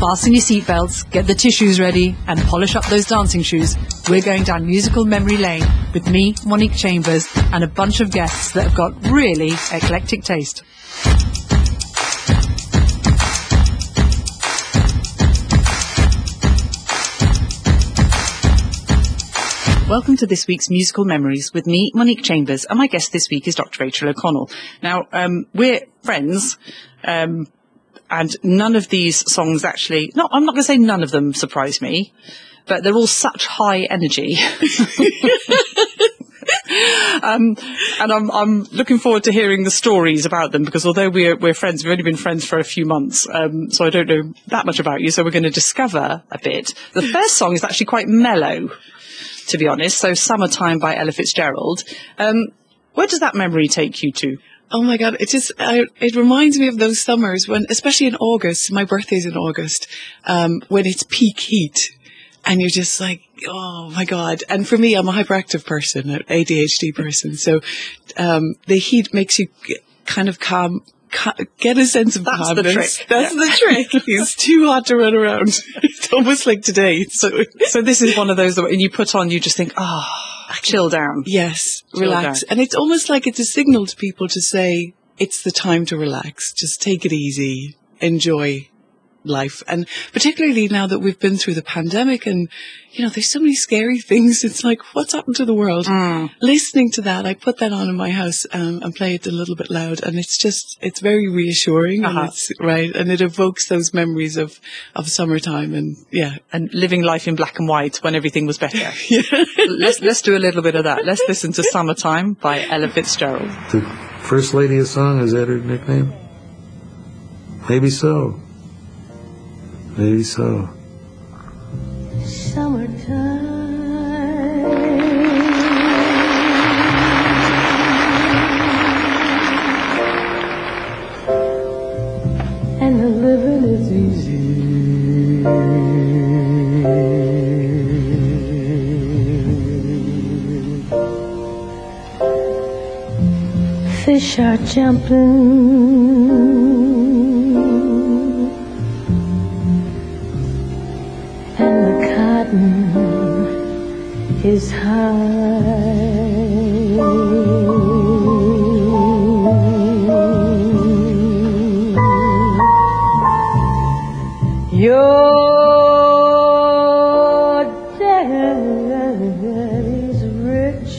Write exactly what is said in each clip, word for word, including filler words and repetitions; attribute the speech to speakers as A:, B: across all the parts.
A: Fasten your seatbelts, get the tissues ready, and polish up those dancing shoes. We're going down musical memory lane with me, Monique Chambers, and a bunch of guests that have got really eclectic taste. Welcome to this week's Musical Memories with me, Monique Chambers, and my guest this week is Doctor Rachel O'Connell. Now, um, we're friends, um, and none of these songs actually, no, I'm not going to say none of them surprise me, but they're all such high energy. um, and I'm, I'm looking forward to hearing the stories about them, because although we're, we're friends, we've only been friends for a few months, um, so I don't know that much about you, so we're going to discover a bit. The first song is actually quite mellow, to be honest, so Summertime by Ella Fitzgerald. Um, where does that memory take you to?
B: Oh my God, it just, I, it reminds me of those summers when, especially in August, my birthday's in August, um, when it's peak heat and you're just like, oh my God. And for me, I'm a hyperactive person, an A D H D person. So, um, the heat makes you kind of calm, get a sense of
A: That's
B: calmness.
A: the trick.
B: That's
A: yeah.
B: the trick. It's too hot to run around. It's almost like today. So,
A: so this is one of those that when you put on, you just think, ah, oh, chill down.
B: Yes,
A: chill
B: relax.
A: Down.
B: And it's almost like it's a signal to people to say, it's the time to relax. Just take it easy. Enjoy life. And particularly now that we've been through the pandemic and, you know, there's so many scary things. It's like, what's happened to the world?
A: Mm.
B: Listening to that, I put that on in my house um, and play it a little bit loud. And it's just, it's very reassuring.
A: Uh-huh.
B: And it's right. And it evokes those memories of, of summertime and yeah.
A: And living life in black and white when everything was better.
B: yeah.
A: Let's, let's do a little bit of that. Let's listen to Summertime by Ella Fitzgerald.
C: The First Lady of Song, is that her nickname? Maybe so. Maybe so.
D: Summertime, and the living is easy. Fish are jumping, is high. Your daddy's rich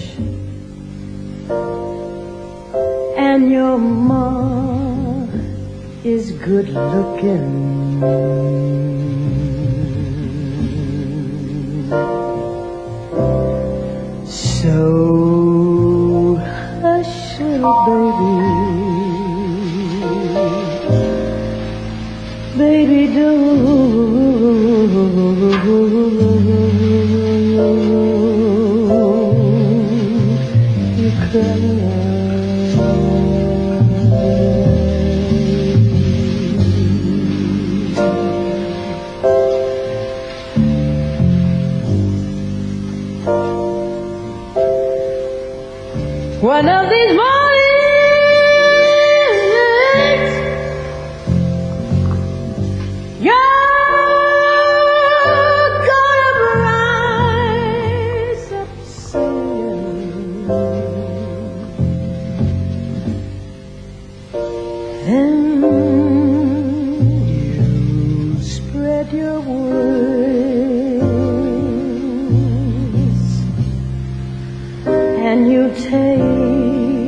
D: and your ma is good looking. So hush, little baby, baby, don't you cry. One of these mornings, you're gonna rise up singing, then you spread your wings and you take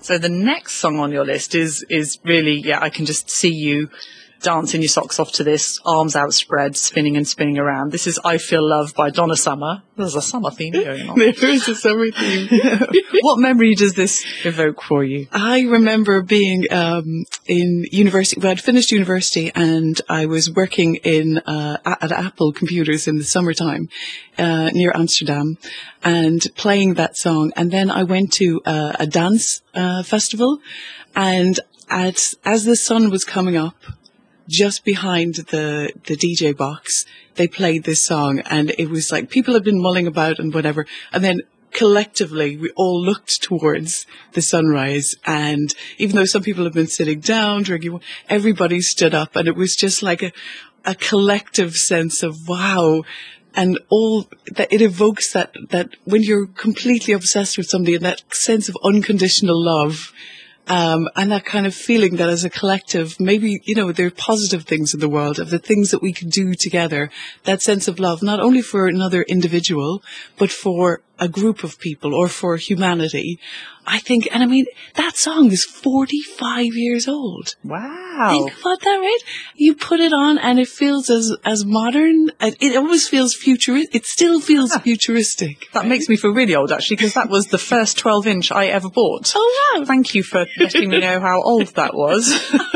A: So the next song on your list is is really, yeah, I can just see you dancing your socks off to this, arms outspread, spinning and spinning around. This is I Feel Love by Donna Summer. There's a summer theme going on.
B: There is a summer theme.
A: What memory does this evoke for you?
B: I remember being um, in university. Well, I'd finished university and I was working in uh, at Apple Computers in the summertime uh, near Amsterdam and playing that song. And then I went to uh, a dance uh, festival, and at, as the sun was coming up, just behind the, the D J box, they played this song, and it was like people had been mulling about and whatever. And then collectively, we all looked towards the sunrise. And even though some people had been sitting down, drinking, everybody stood up, and it was just like a, a collective sense of wow. And all that it evokes that, that when you're completely obsessed with somebody, and that sense of unconditional love. Um, and that kind of feeling that as a collective, maybe, you know, there are positive things in the world, of the things that we can do together, that sense of love, not only for another individual, but for a group of people or for humanity. I think, and I mean, that song is forty-five years old.
A: Wow.
B: Think about that, right? You put it on and it feels as, as modern. It always feels futuristic. It still feels
A: Ah.
B: futuristic.
A: That makes me feel really old, actually, because that was the first twelve inch I ever bought.
B: Oh, wow.
A: Thank you for letting me know how old that was.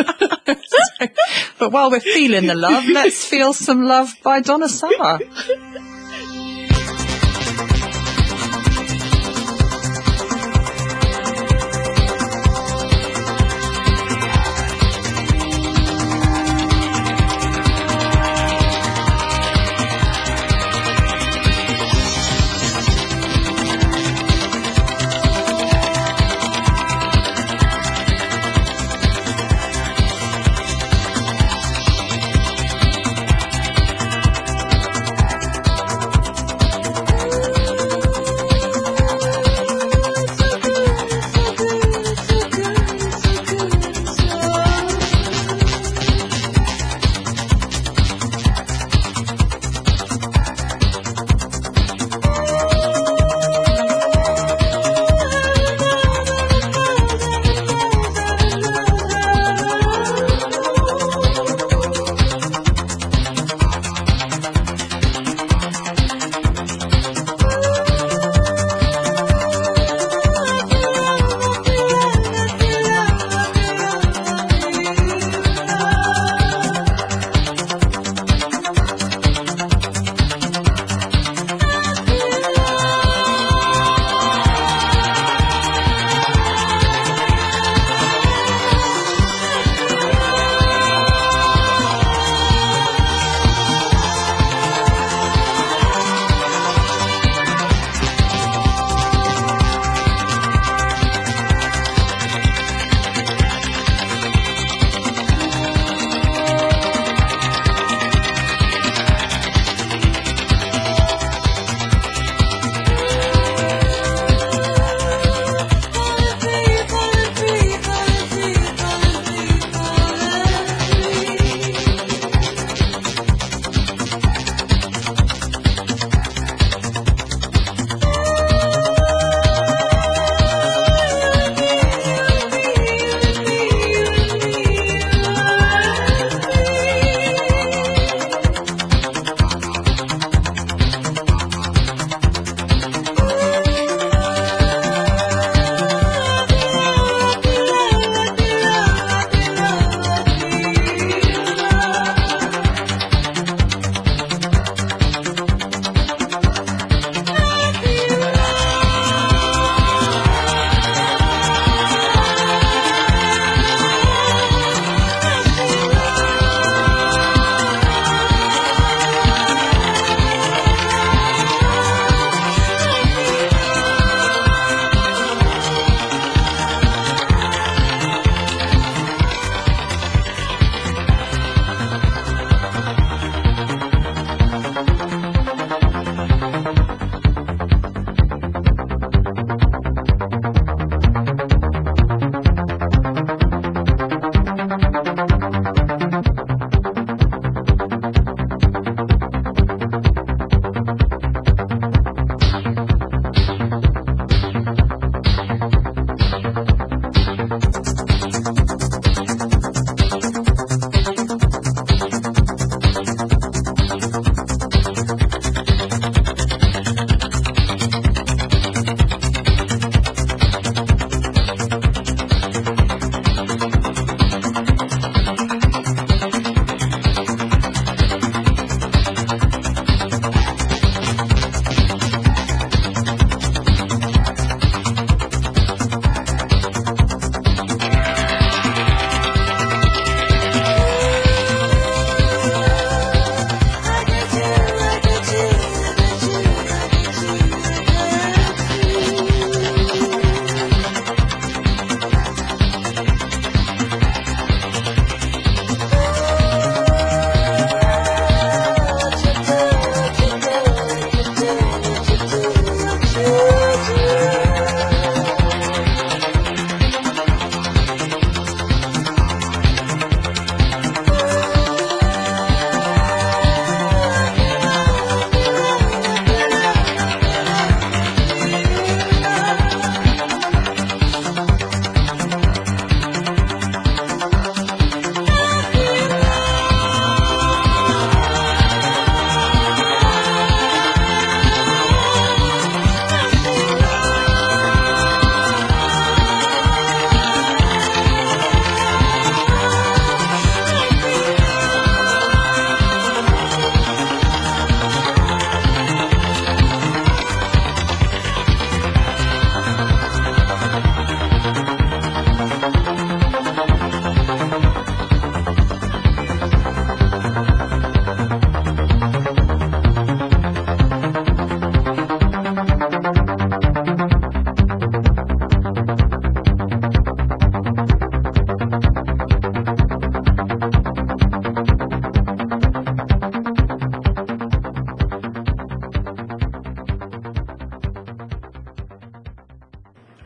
A: But while we're feeling the love, let's feel some love by Donna Summer.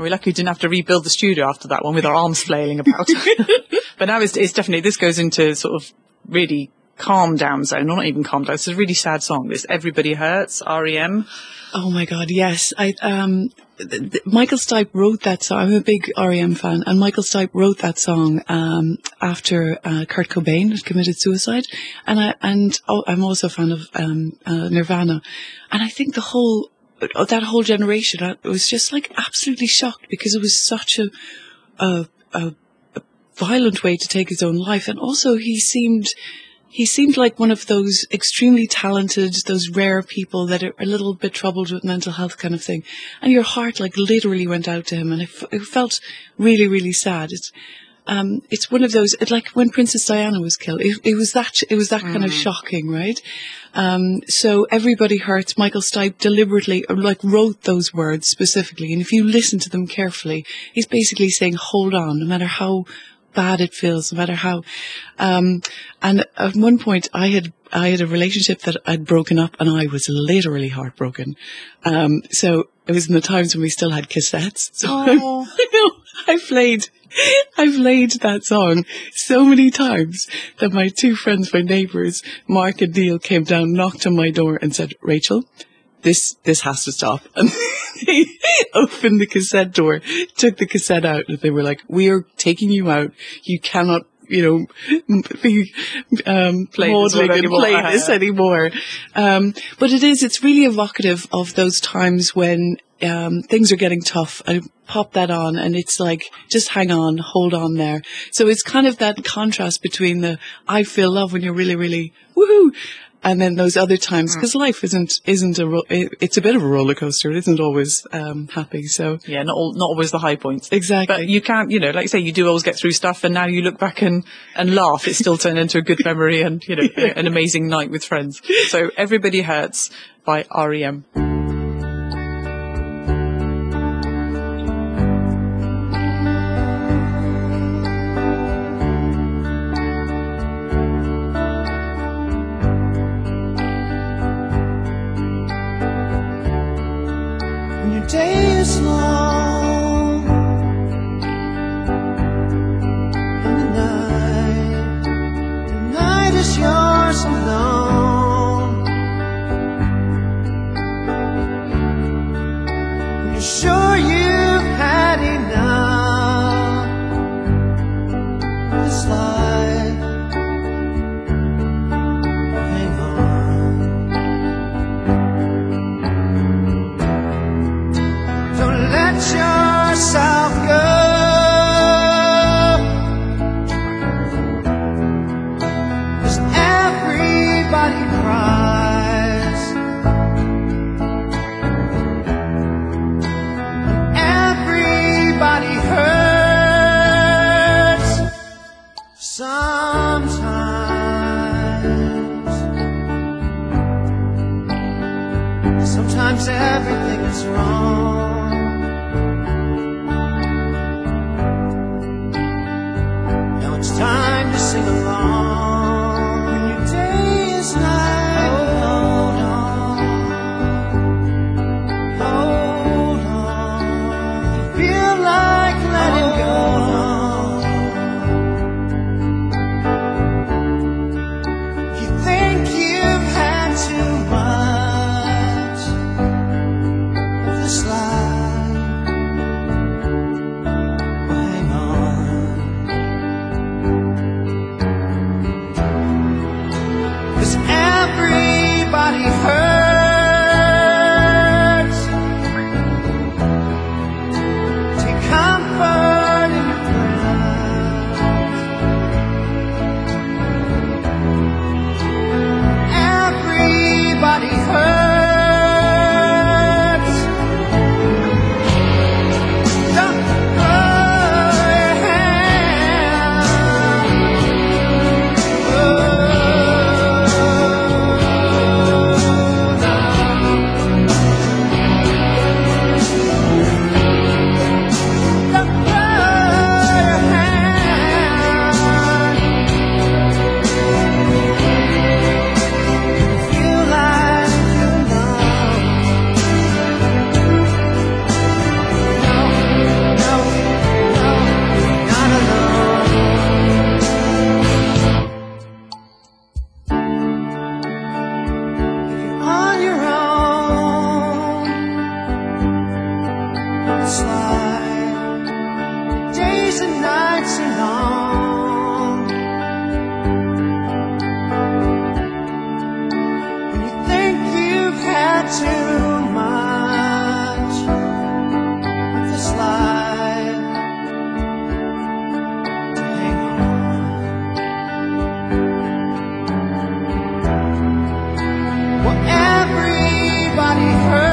A: We're lucky we didn't have to rebuild the studio after that one with our arms flailing about. But now it's, it's definitely, this goes into sort of really calm down zone, or not even calm down. It's a really sad song. It's Everybody Hurts, R E M.
B: Oh my God, yes. I um, th- th- Michael Stipe wrote that song. I'm a big R E M fan, and Michael Stipe wrote that song um, after uh, Kurt Cobain had committed suicide. And I and oh, I'm also a fan of um, uh, Nirvana, and I think the whole uh, that whole generation I was just like absolutely shocked because it was such a a, a a violent way to take his own life, and also he seemed. He seemed like one of those extremely talented, those rare people that are a little bit troubled with mental health kind of thing. And your heart like literally went out to him, and it, f- it felt really, really sad. It's, um, it's one of those, it, like when Princess Diana was killed, it, it was that, it was that mm. kind of shocking, right? Um, so Everybody Hurts, Michael Stipe deliberately, like, wrote those words specifically. And if you listen to them carefully, he's basically saying, hold on, no matter how bad it feels, no matter how, um, and at one point I had, I had a relationship that I'd broken up and I was literally heartbroken. Um, so it was in the times when we still had cassettes. So
A: Oh.
B: I know, I played, I played that song so many times that my two friends, my neighbours, Mark and Neil, came down, knocked on my door and said, Rachel, this, this has to stop. And they opened the cassette door, took the cassette out, and they were like, we are taking you out. You cannot, you know, be, um,
A: Play this
B: maudling
A: one
B: and
A: anymore.
B: play this anymore. Um, but it is, it's really evocative of those times when, um, things are getting tough. I pop that on and it's like, just hang on, hold on there. So it's kind of that contrast between the, I feel love when you're really, really, woohoo, and then those other times, because life isn't, isn't a, ro- it, it's a bit of a roller coaster. It isn't always, um, happy. So.
A: Yeah, not all, not always the high points.
B: Exactly.
A: But you can't, you know, like you say, you do always get through stuff, and now you look back and, and laugh. It's still turned into a good memory and, you know, a- an amazing night with friends. So Everybody Hurts by R E M.
E: Your day is long and the night, the night is yours alone. days and nights are long. When you think you've had too much of this life to hang on. Well, everybody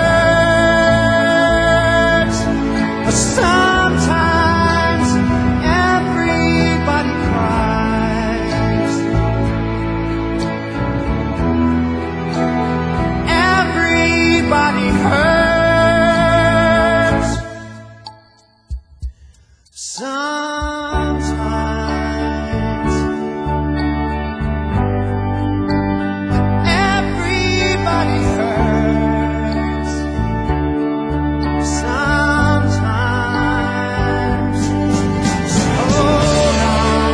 E: hurts, but sometimes everybody cries. Everybody hurts sometimes. Everybody hurts sometimes. So hold on,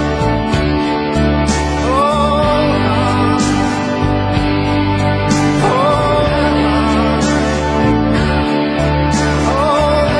E: hold on, hold on, hold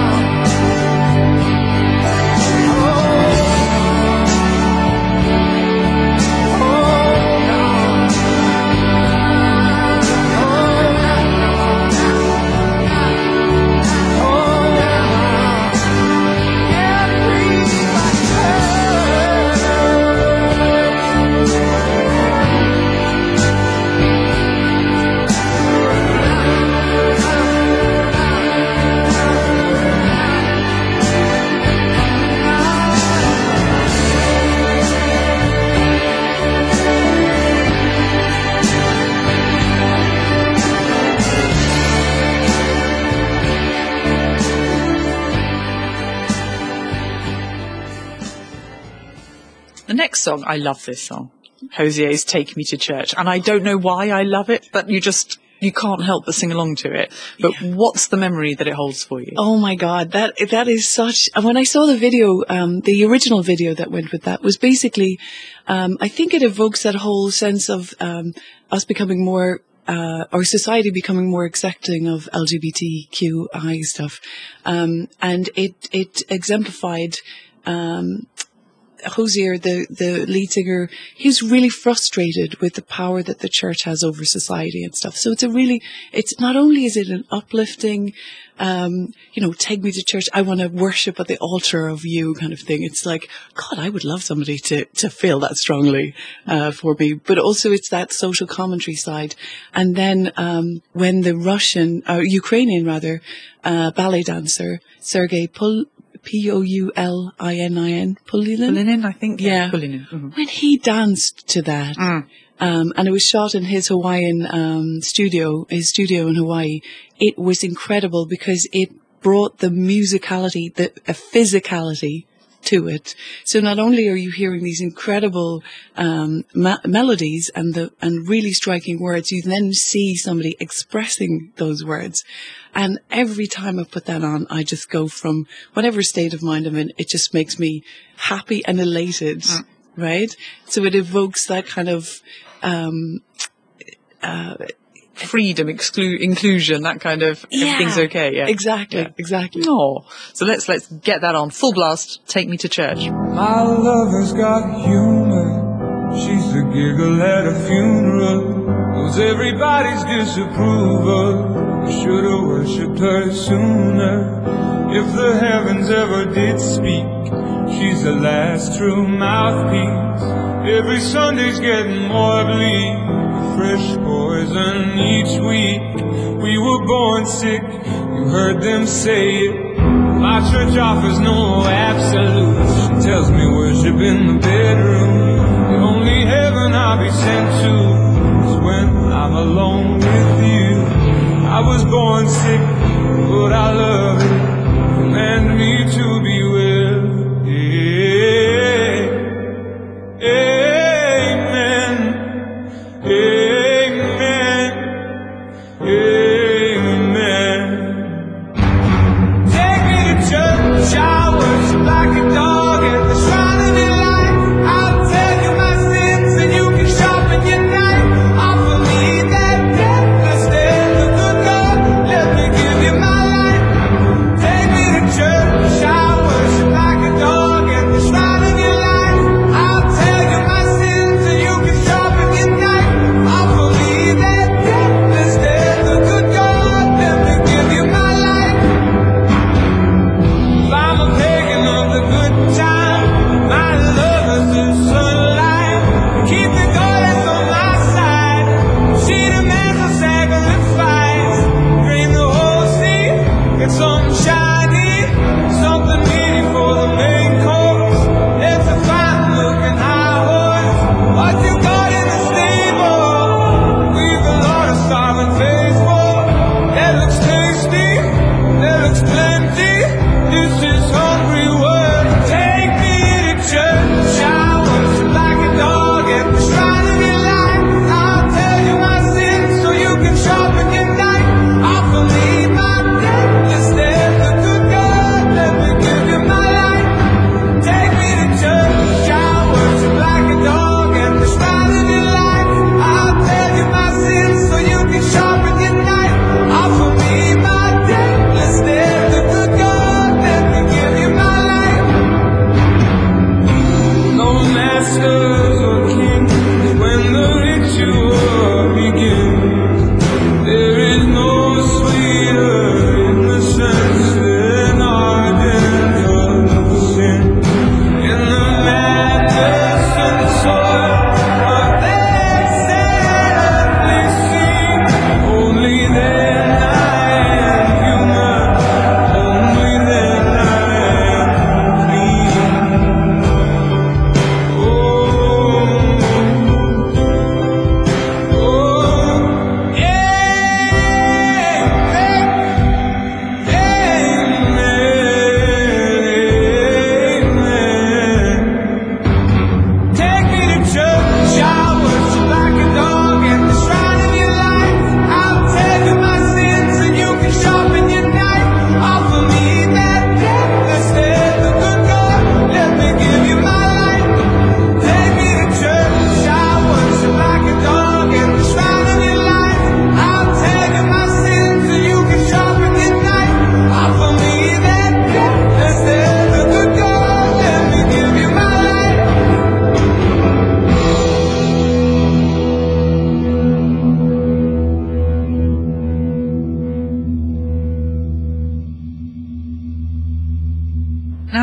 A: The next song, I love this song. Hosier's Take Me to Church. And I don't know why I love it, but you just, you can't help but sing along to it. But what's the memory that it holds for you?
B: Oh my God, that that is such. And when I saw the video, um, the original video that went with that was basically, um, I think it evokes that whole sense of um, us becoming more, uh, our society becoming more accepting of L G B T Q I stuff, um, and it it exemplified. Um, Hosier, the, the lead singer, he's really frustrated with the power that the church has over society and stuff. So it's a really, it's not only is it an uplifting, um, you know, take me to church, I want to worship at the altar of you kind of thing. It's like, God, I would love somebody to, to feel that strongly, uh, for me. But also it's that social commentary side. And then, um, when the Russian, uh, Ukrainian rather, uh, ballet dancer, Sergei Pul, P O U L I N I N, Pulinin?
A: Pulinin, I think.
B: Yeah.
A: Pulinin. Mm-hmm.
B: When he danced to that,
A: Mm.
B: um, and it was shot in his Hawaiian um, studio, his studio in Hawaii, it was incredible because it brought the musicality, the a physicality to it. So not only are you hearing these incredible um, ma- melodies and the and really striking words, you then see somebody expressing those words. And every time I put that on, I just go from whatever state of mind I'm in, it just makes me happy and elated, mm. right? So it evokes that kind of um, uh,
A: freedom, exclu- inclusion, that kind of
B: yeah,
A: everything's okay. Yeah,
B: exactly,
A: yeah.
B: exactly.
A: Oh, so let's let's get that on full blast. Take me to church.
F: My lover's got humor. She's a giggle at a funeral. Knows everybody's disapproval. I should've worshipped her sooner. If the heavens ever did speak, she's the last true mouthpiece. Every Sunday's getting more bleak, fresh poison each week. We were born sick, you heard them say it. My church offers no absolutes. She tells me worship in the bedroom. The only heaven I'll be sent to is when I'm alone with you. I was born sick, but I love it. Command me to be well. Amen. Amen. Amen. Take me to church, I worship like a dog at the shrine of your life. I'll tell you my sins and you can sharpen your knife. Offer me that death instead of the good God. Let me give you my life. Take me to church, I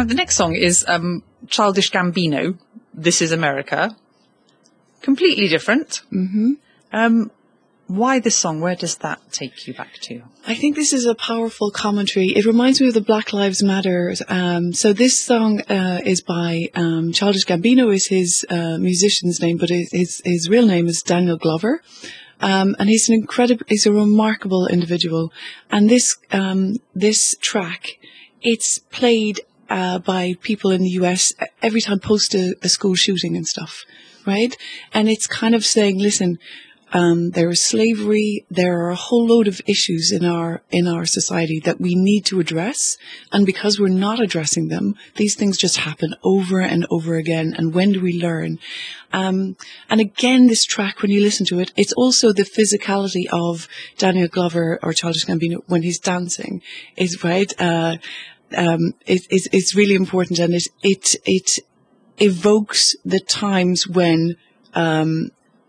A: Now, the next song is um, Childish Gambino, This Is America. Completely different.
B: Mm-hmm.
A: Um, why this song? Where does that take you back to?
B: I think this is a powerful commentary. It reminds me of the Black Lives Matter. Um, so this song uh, is by um, Childish Gambino is his uh, musician's name, but his, his his real name is Daniel Glover, um, and he's an incredible, he's a remarkable individual. And this um, this track, it's played uh, by people in the U S every time post a, a school shooting and stuff, right? And it's kind of saying, listen. Um, there is slavery. There are a whole load of issues in our in our society that we need to address, and because we're not addressing them, these things just happen over and over again. And when do we learn? Um, and again, this track, when you listen to it, it's also the physicality of Daniel Glover or Childish Gambino when he's dancing. Is right. Uh, um, it, it's it's really important, and it it it evokes the times when. Um,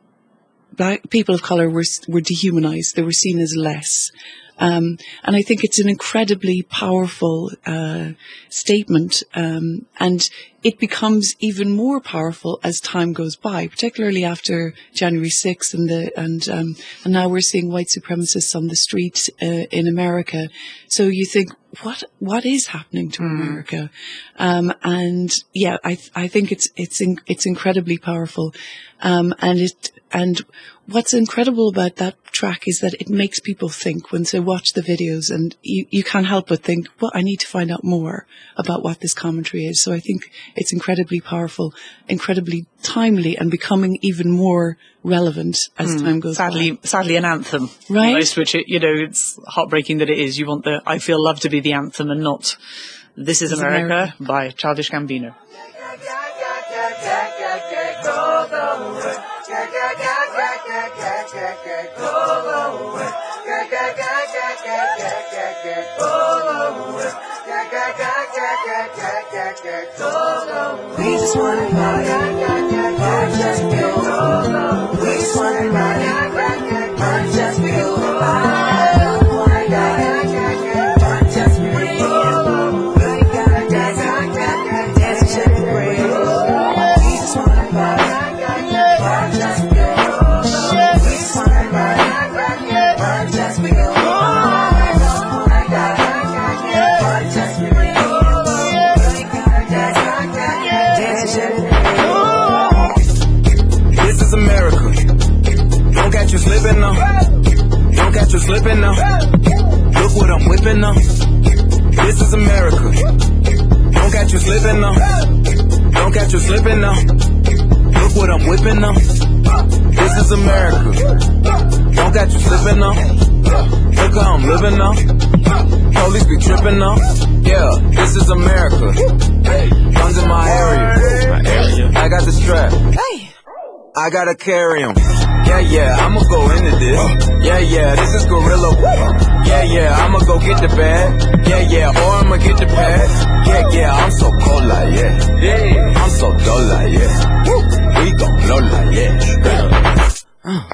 B: Black people of color were were dehumanized. They were seen as less, um, and I think it's an incredibly powerful uh, statement. Um, and it becomes even more powerful as time goes by, particularly after January sixth, and the and um, and now we're seeing white supremacists on the streets uh, in America. So you think, what what is happening to mm. America? Um, and yeah, I I think it's it's in, it's incredibly powerful, um, and it. And what's incredible about that track is that it makes people think when they watch the videos, and you, you can't help but think, well, I need to find out more about what this commentary is. So I think it's incredibly powerful, incredibly timely, and becoming even more relevant as mm, time goes
A: sadly,
B: by.
A: Sadly, an anthem.
B: Right?
A: Almost, which, it, you know, it's heartbreaking that it is. You want the I Feel Love to be the anthem and not This Is America, America by Childish Gambino.
E: We just wanna party, party just for you. We just wanna party, party just for you. I wanna die, party just for you. We gotta dance, dance and shake the breeze. We just wanna party, party just for you. We just wanna party, party just for you. I wanna die, party just for you. This is America. Don't catch you slipping now. Don't catch you slipping now. Look what I'm whipping now. This is America. Don't catch you slipping now. Don't catch you slipping now. Look what I'm whipping now. This is America. Don't catch you slipping now. Look how I'm living now. Police be tripping now. Yeah, this is America. Guns in my area. My area. I got the strap. I gotta carry him. Yeah, yeah, I'ma go into this. Yeah, yeah, this is gorilla. Yeah, yeah, I'ma go get the bag. Yeah, yeah, or I'ma get the pad. Yeah, yeah, I'm so cold like yeah. Yeah, I'm so dull like yeah. We gon' blow like yeah. Uh.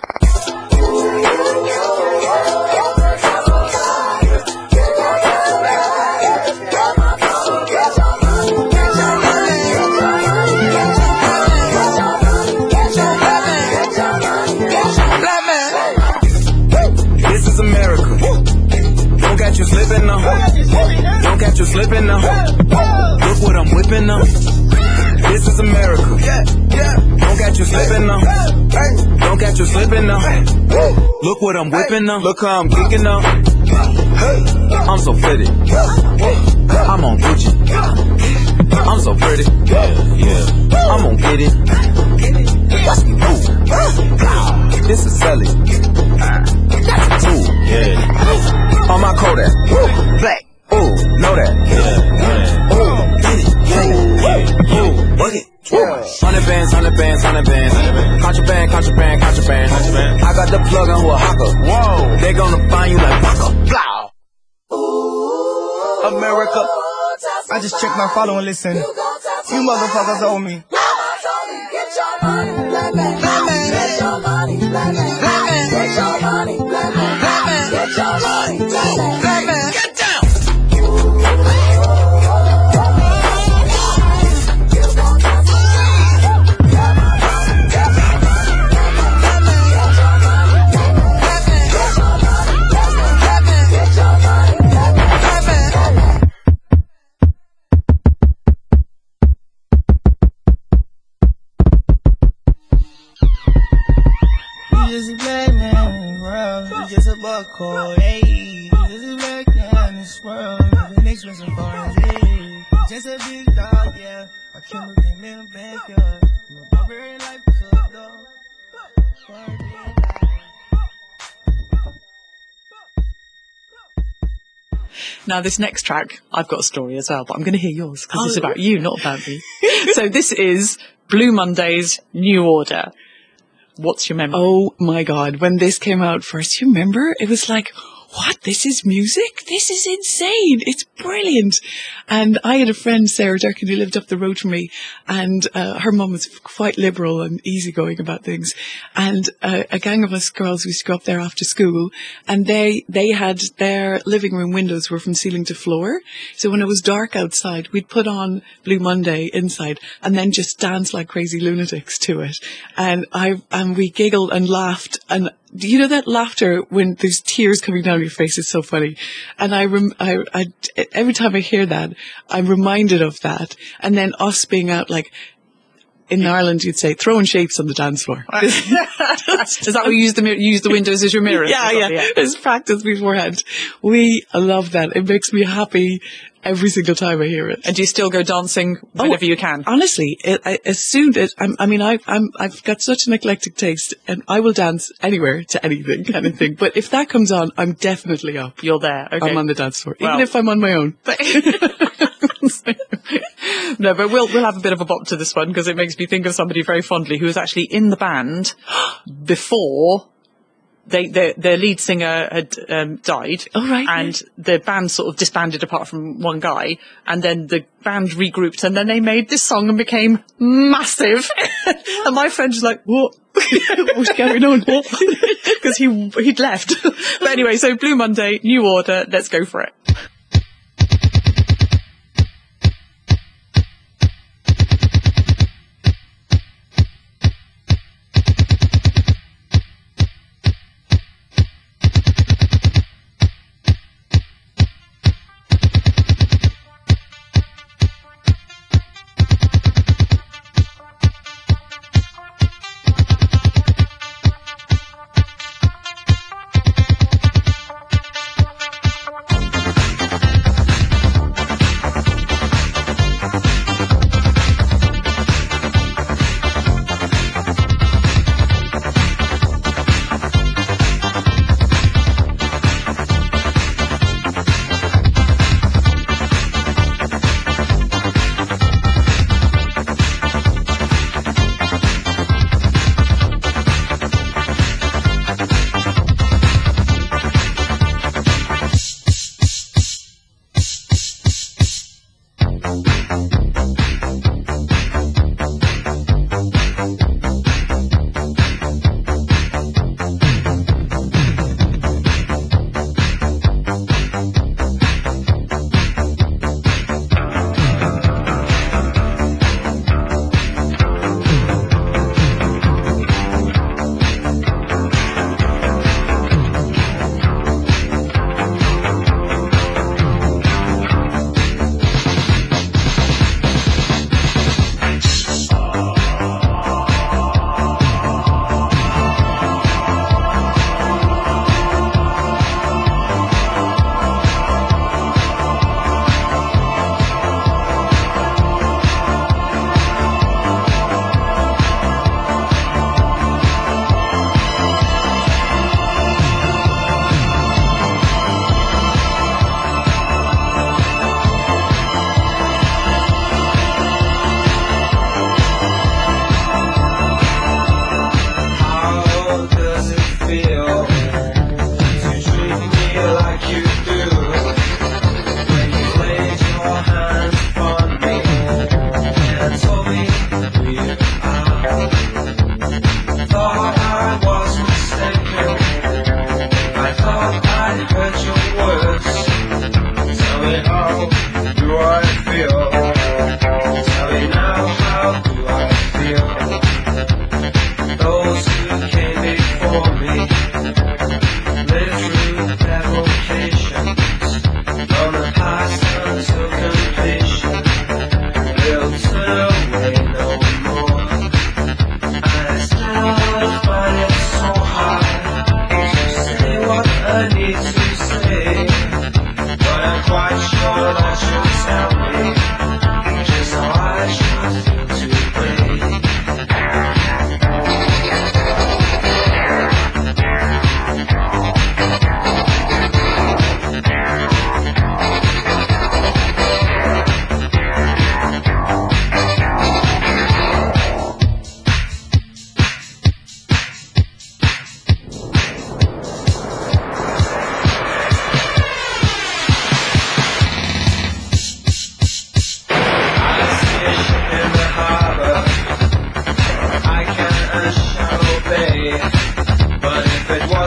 E: You slipping now. Don't catch you slipping now. Look what I'm whipping now. This is America. Don't catch you slipping now. Don't catch you slipping now. Look what I'm whipping now. Look how I'm kicking now. I'm so pretty. I'm on Gucci. I'm so pretty. I'm gonna get it. Watch me move. This is Sally. That's a tool. Yeah. On my Kodak, ooh, black, ooh, know that, yeah, ooh, get it, yeah, ooh, work it, yeah. Hundred bands, hundred bands, hundred bands, contraband, contraband, contraband, contraband. I got the plug on who a hawker, whoa, they gonna find you like Waka, blow. Ooh, America, I just checked my follow and listen. You motherfuckers owe me. Get your money, black man, black man, get your money, black man, black man, get your money, black man, black man, get your money, black man, black man, get down.
G: just a black man in the world. You just a buckhole, hey. You just a black man in this world. The next one's a foreign, hey. Just a big dog, yeah. I can't look in the backyard. My very life is a dog.
A: Now, this next track, I've got a story as well, but I'm going to hear yours because
B: Oh.
A: it's about you, not about me. So this is Blue Monday's New Order. What's your memory?
B: Oh my God. When this came out first, you remember? It was like, what? This is music? This is insane. It's brilliant. And I had a friend, Sarah Durkin, who lived up the road from me, and uh, her mum was quite liberal and easygoing about things. And uh, a gang of us girls used to go up there after school, and they they had their living room windows were from ceiling to floor. So when it was dark outside, we'd put on Blue Monday inside and then just dance like crazy lunatics to it. And I and we giggled and laughed. And do you know that laughter when there's tears coming down your face is so funny? And I, rem- I, I, every time I hear that, I'm reminded of that. And then us being out, like, in Ireland, you'd say, throwing shapes on the dance floor.
A: Is that what you use the, mir- you use the windows as your mirrors?
B: yeah, yeah,
A: yeah.
B: It's practice beforehand. We love that. It makes me happy every single time I hear it.
A: And do you still go dancing whenever you can?
B: Honestly, it, I, as soon as I'm, I mean, I, I'm, I've got such an eclectic taste, and I will dance anywhere to anything, kind of thing. But if that comes on, I'm definitely up.
A: You're there. Okay.
B: I'm on the dance floor,
A: Well.
B: even if I'm on my own.
A: No, but we'll we'll have a bit of a bop to this one because it makes me think of somebody very fondly who was actually in the band before they their, their lead singer had um, died.
B: Oh, right,
A: And the band sort of disbanded apart from one guy, and then the band regrouped, and then they made this song and became massive. And my friend was like, "What? What's going on?" Because he he'd left. But anyway, so Blue Monday, New Order. Let's go for it.
H: Thank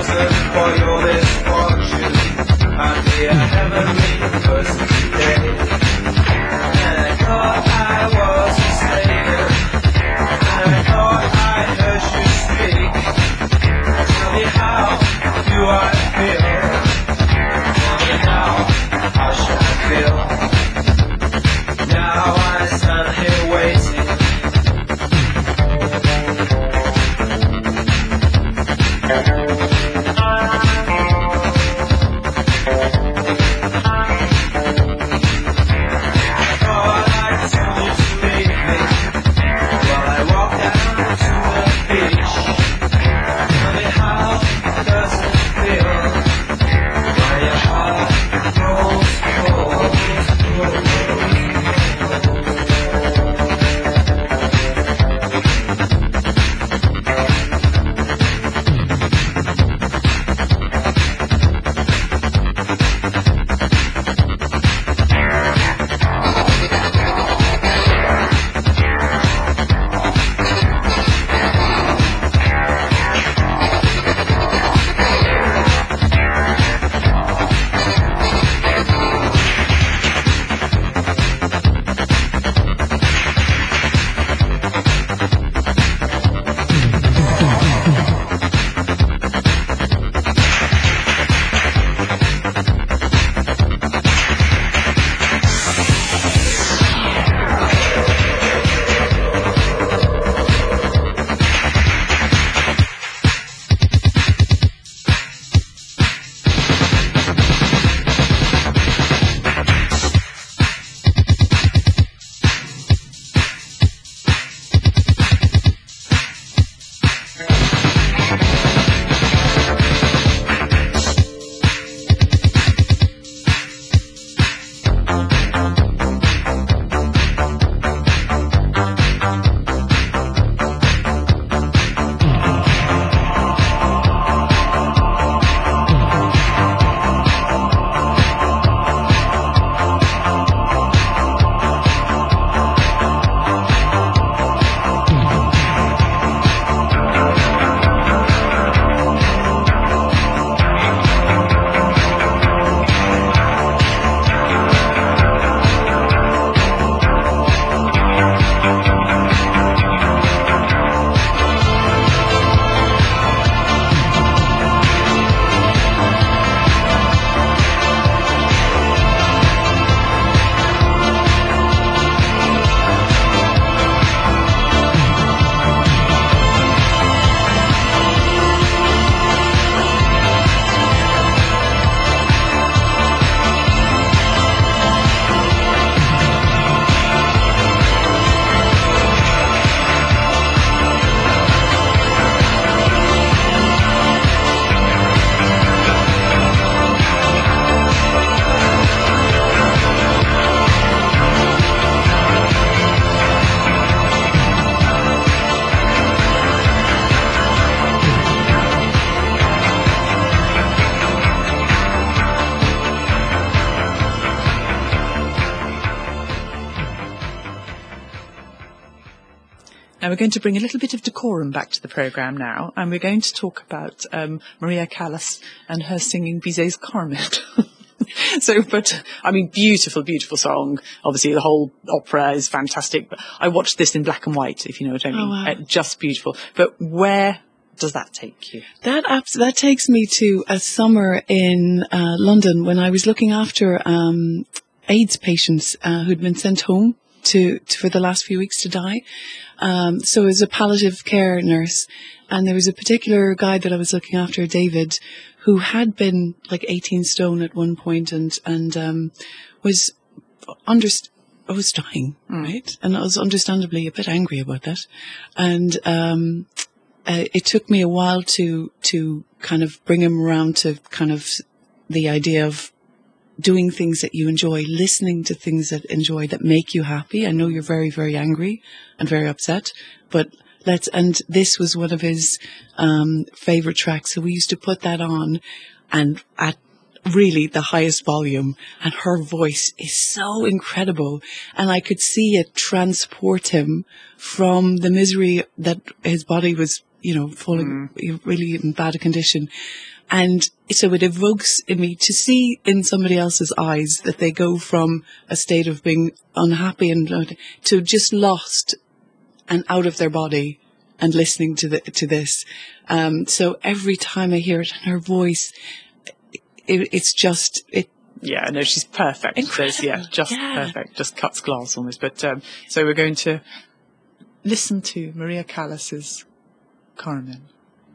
E: wasn't for your misfortune, I'd be a heavenly person today. And I thought I was mistaken, and I thought I heard you speak. Tell me how do I feel? Tell me now, how should I feel? Now I stand here waiting.
A: Now we're going to bring a little bit of decorum back to the programme now, and we're going to talk about um, Maria Callas and her singing Bizet's Cornet. So, but, I mean, beautiful, beautiful song. Obviously, the whole opera is fantastic. But I watched this in black and white, if you know what I mean.
B: Oh, wow.
A: Uh, just beautiful. But where does that take you?
B: That abs- that takes me to a summer in uh, London when I was looking after um, AIDS patients uh, who'd been sent home to, to for the last few weeks to die. Um, so as a palliative care nurse, and there was a particular guy that I was looking after, David, who had been like eighteen stone at one point and and um, was under was dying, mm. right? And I was understandably a bit angry about that, and um, uh, it took me a while to to kind of bring him around to kind of the idea of doing things that you enjoy, listening to things that enjoy, that make you happy. I know you're very, very angry and very upset, but let's, and this was one of his um, favorite tracks. So we used to put that on and at really the highest volume, and her voice is so incredible. And I could see it transport him from the misery that his body was, you know, falling mm. really in bad condition. And so it evokes in me to see in somebody else's eyes that they go from a state of being unhappy and to just lost and out of their body and listening to the, to this. Um, so every time I hear it in her voice, it, it's just, it,
A: Yeah, no, she's perfect.
B: Incredible.
A: There's, yeah, just
B: Yeah.
A: perfect. Just cuts glass almost. But um, so we're going to listen to Maria Callas's Carmen.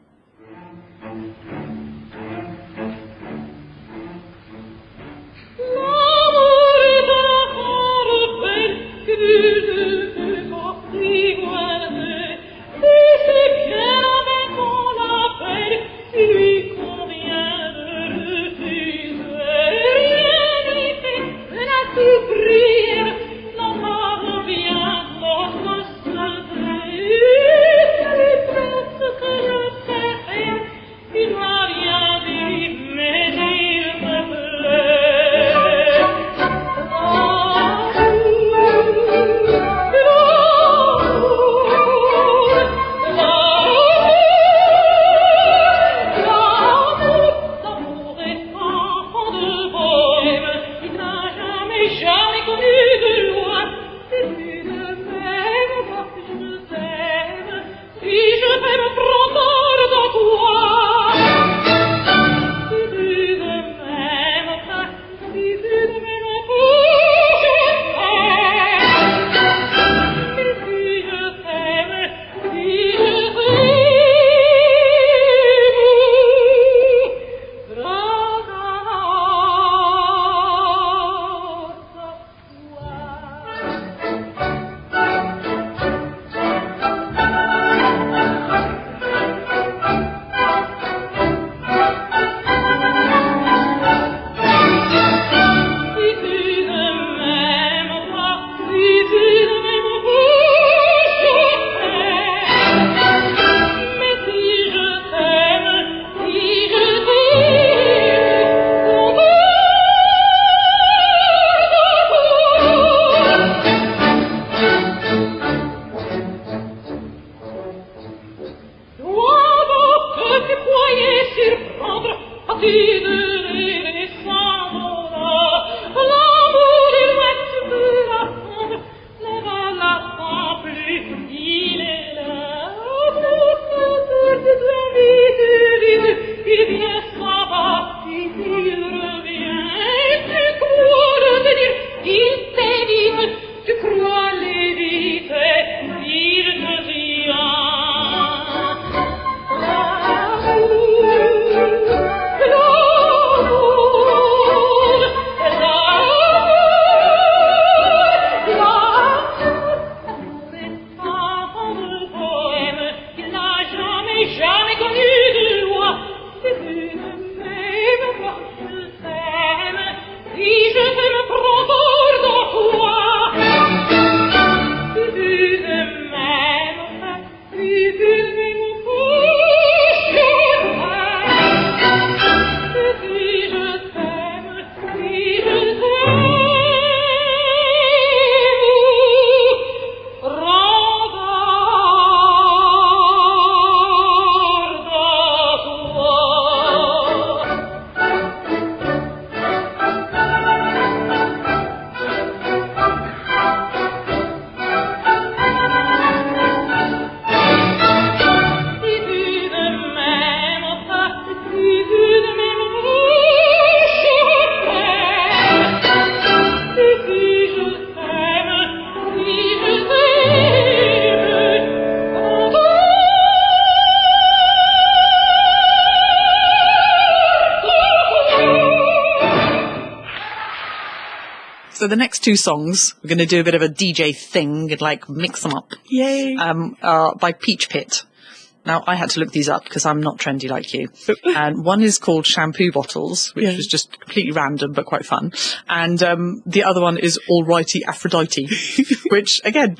A: So the next two songs, we're going to do a bit of a D J thing and like mix them up.
B: Yay.
A: Um, are by Peach Pit. Now, I had to look these up because I'm not trendy like you. And one is called Shampoo Bottles, which
B: Yeah.
A: was just completely random but quite fun. And um, the other one is Alrighty Aphrodite, which, again,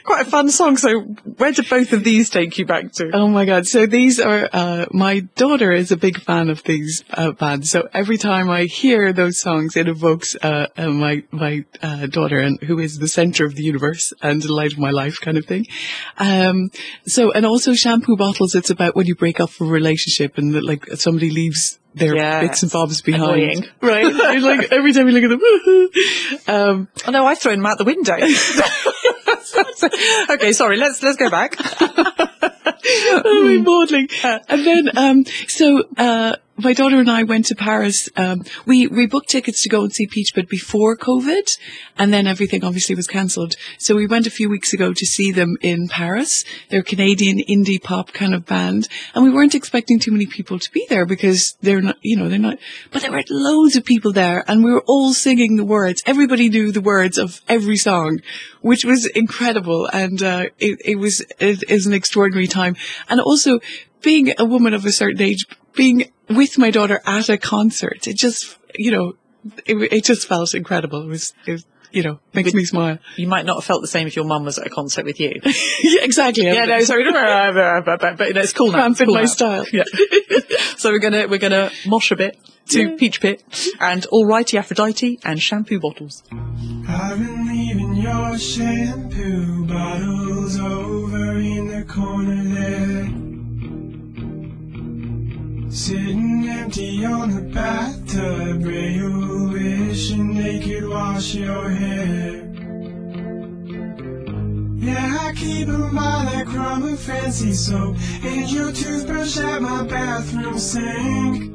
A: quite a fun song. So where do both of these take you back to?
B: Oh my God. So these are, uh, my daughter is a big fan of these, uh, bands. So every time I hear those songs, it evokes, uh, uh my, my, uh, daughter, and who is the center of the universe and the light of my life kind of thing. Um, so, and also Shampoo Bottles. It's about when you break up a relationship and that, like, somebody leaves their
A: Yes.
B: bits and bobs behind.
A: Annoying.
B: Right. And, like, every time you look at them, um,
A: Oh no, I've thrown them out the window. Okay, sorry, let's, let's go back.
B: oh, my maudling. And then, um, so, uh, my daughter and I went to Paris. Um, we, we booked tickets to go and see Peach Pit before COVID, and then everything obviously was cancelled. So we went a few weeks ago to see them in Paris. They're a Canadian indie pop kind of band, and we weren't expecting too many people to be there because they're not, you know, they're not, but there were loads of people there, and we were all singing the words. Everybody knew the words of every song, which was incredible, and, uh, it, it was, it is an extraordinary time. And also, being a woman of a certain age, being with my daughter at a concert, it just, you know, it, it just felt incredible. It was, it, you know, makes me smile.
A: You might not have felt the same if your mum was at a concert with you.
B: Yeah, exactly.
A: Yeah, no, sorry, but, but, but it's cool now.
B: Cramp
A: It's
B: in
A: cool
B: my
A: now.
B: style.
A: Yeah. So we're gonna we're gonna mosh a bit to
B: Yeah.
A: Peach Pit and Alrighty Aphrodite and Shampoo Bottles.
F: I've been leaving your shampoo bottles over in the corner there, sitting empty on the bathtub rail, wishing they could wash your hair. Yeah, I keep 'em by that crumb of fancy soap, and your toothbrush at my bathroom sink.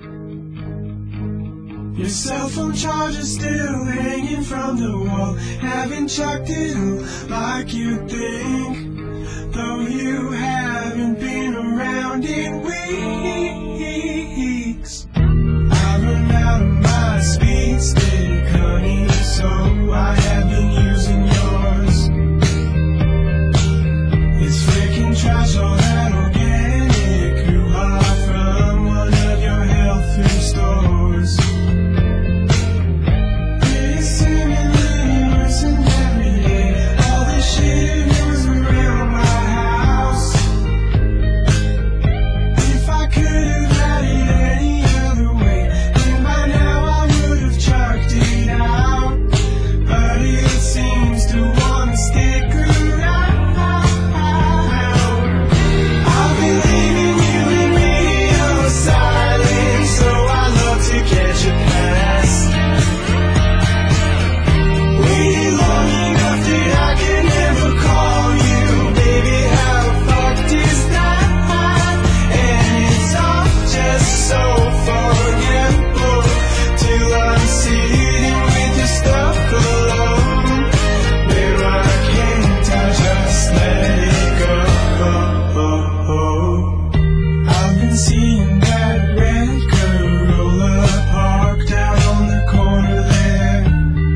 F: Your cell phone charger still hanging from the wall, haven't chucked it all like you think. Though you haven't been around in weeks, I've run out of my speed stick, honey, so I have been using yours. It's freaking trash, all that organic hoo-ha from one of your health food stores. It's seemingly worse than every day, all this shit was around my house. If I could have had it any other way, then by now I would have chucked it out. But it seems to want to stick around. I've been leaving you in radio silence, so I love to catch a pass. Waited long enough that I can never call you, baby, how fucked is that? And it's all just so forgettable, till I'm sitting with you stuck alone, where I can't, I just let it go. I've been seeing that red Corolla parked out on the corner there.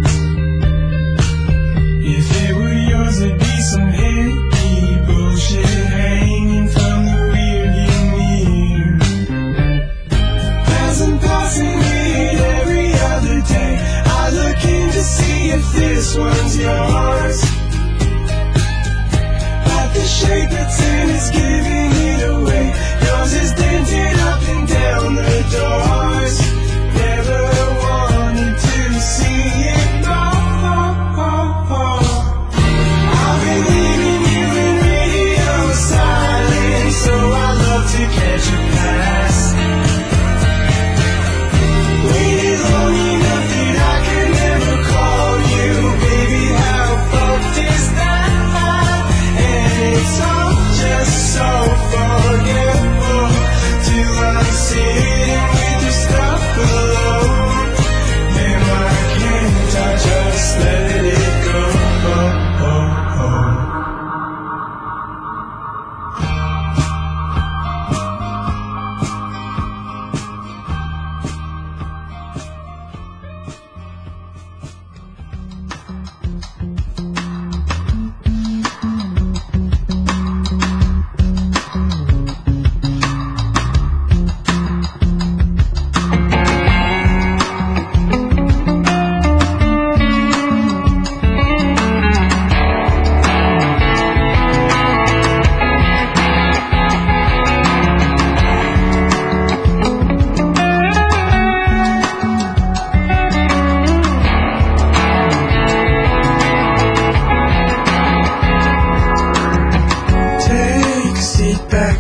F: If it were yours, it'd be some hippie bullshit hanging from the rearview mirror. Passing, passing it every other day, I look in to see if this one's yours. But the shape it's in is giving it away. Yours is dented up and down the doors. Never wanted to see it go. I've been leaving you in radio silence, so I love to catch a pass. Waited long enough that I could never call you, baby, how fucked is that? And it's all just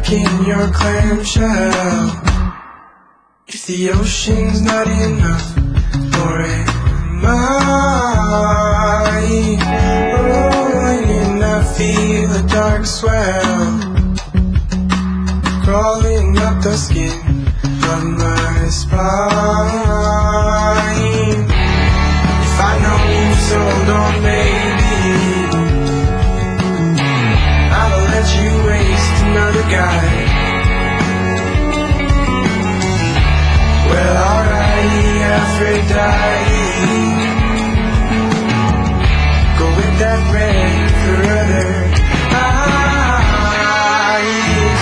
H: back in your clamshell. If the ocean's not enough, or am I? Rolling in, I feel a dark swell crawling up the skin of my spine. If I know you sold on baby, I'll let you waste another guy. Well, alrighty, Aphrodite, go with that red for other eyes.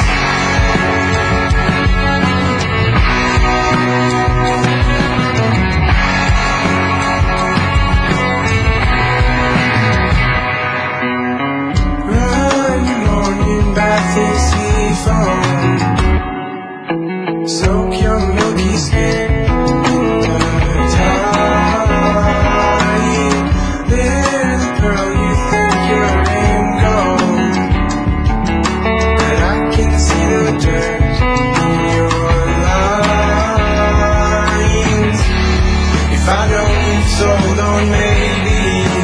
H: Run your morning bath in sea foam, soak your milky skin in the tide. There's a pearl you think you're in gold, but I can see the dirt in your lines. If I know you've sold on maybe,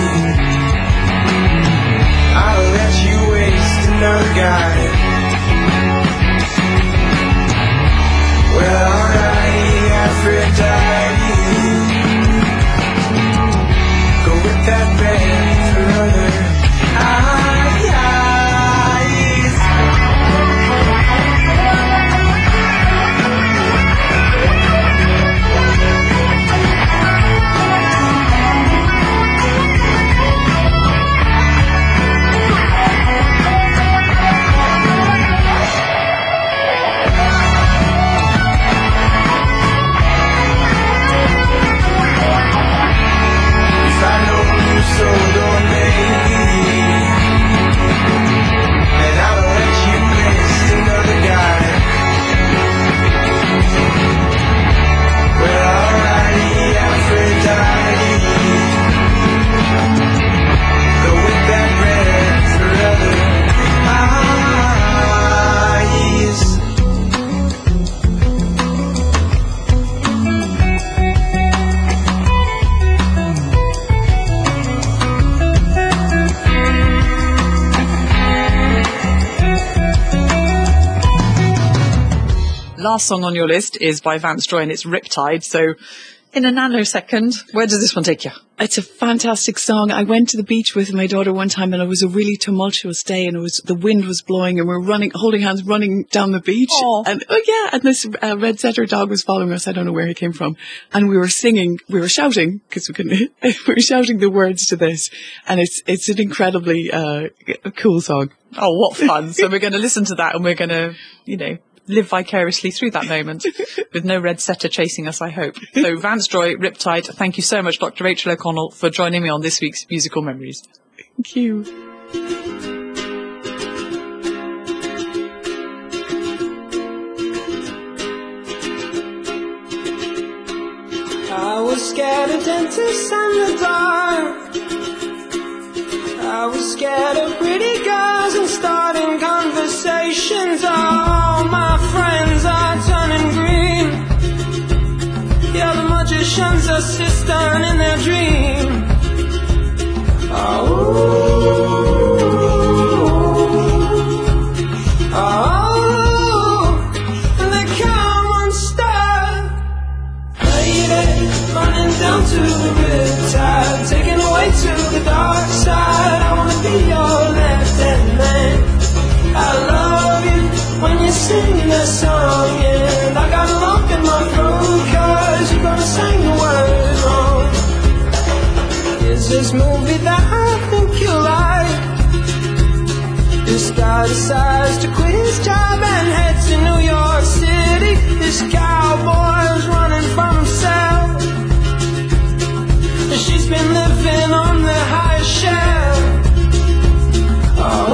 H: I'll let you waste another guy. Well, alrighty, Aphrodite, go with that red for other eyes. If I know you sold on maybe, then I'll let you waste another guy. Well, alrighty, Aphrodite, go with that red for other eyes.
A: Last song on your list is by Vance Joy and it's Riptide. So in a nanosecond, where does this one take you?
B: It's a fantastic song. I went to the beach with my daughter one time and it was a really tumultuous day and it was, the wind was blowing and we were running, holding hands, running down the beach.
A: Aw.
B: And oh yeah, and this uh, red setter dog was following us. I don't know where he came from. And we were singing, we were shouting, because we couldn't, we were shouting the words to this. And it's, it's an incredibly, uh, cool song.
A: Oh, what fun. So we're going to listen to that and we're going to, you know, live vicariously through that moment with no red setter chasing us, I hope. So Vance Joy, Riptide, thank you so much, Doctor Rachel O'Connell, for joining me on this week's Musical Memories.
B: Thank you.
H: I was scared of dentists and the dark. I was scared of pretty girls and starting conversations. All my friends are turning green. Yeah, the magician's assistant in their dream. Oh, oh, and they can't won't stop. Lady, running down to the riptide, taken away to the dark side. I wanna be your left-hand man. I love you when you're singing that song, and I got a lump in my throat, cause you're gonna sing the words wrong. Is this movie that I think you like? This guy decides to quit his job and head to New York City. This cowboy's running from himself. She's been living on the high shelf. Oh,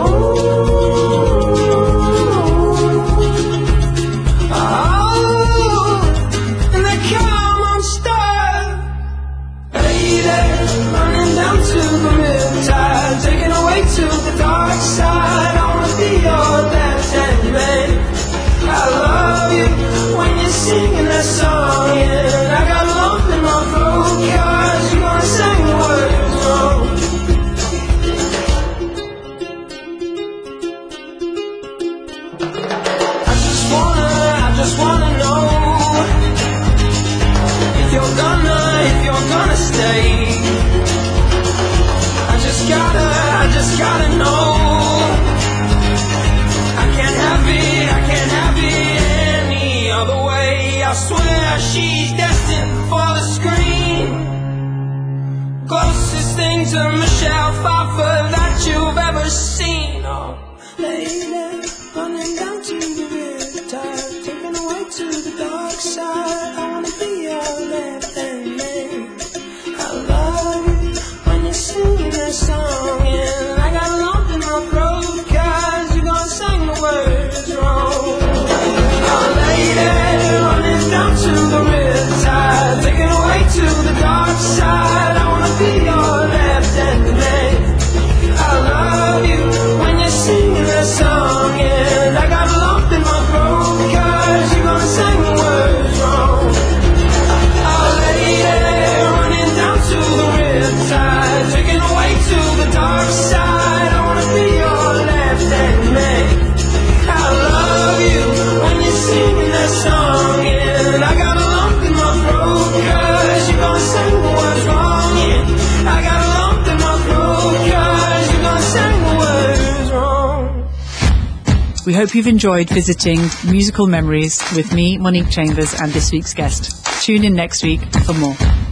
H: oh, and they come on stop. Lady, running down to the riptide, taken away to the dark side. I wanna be your left-hand man. side. I wanna be your left hand man. I love you when you're singing that song, and I got a lump in my throat 'cause you're gonna sing the words wrong. Oh lady, running down to the riptide, taking away to the dark side. I wanna be your left hand man. I love you when you're singing that song, and I got a lump in my throat 'cause you're gonna sing the words wrong. Oh lady, running down to the riptide, taking away to the dark side. I wanna be your left hand man. I love you when you're singing that song, and I got a lump in my throat 'cause you're gonna sing the words wrong. Yeah, I got a lump in my throat 'cause you're gonna sing the words wrong.
A: We hope you've enjoyed visiting Musical Memories with me, Monique Chambers, and this week's guest. Tune in next week for more.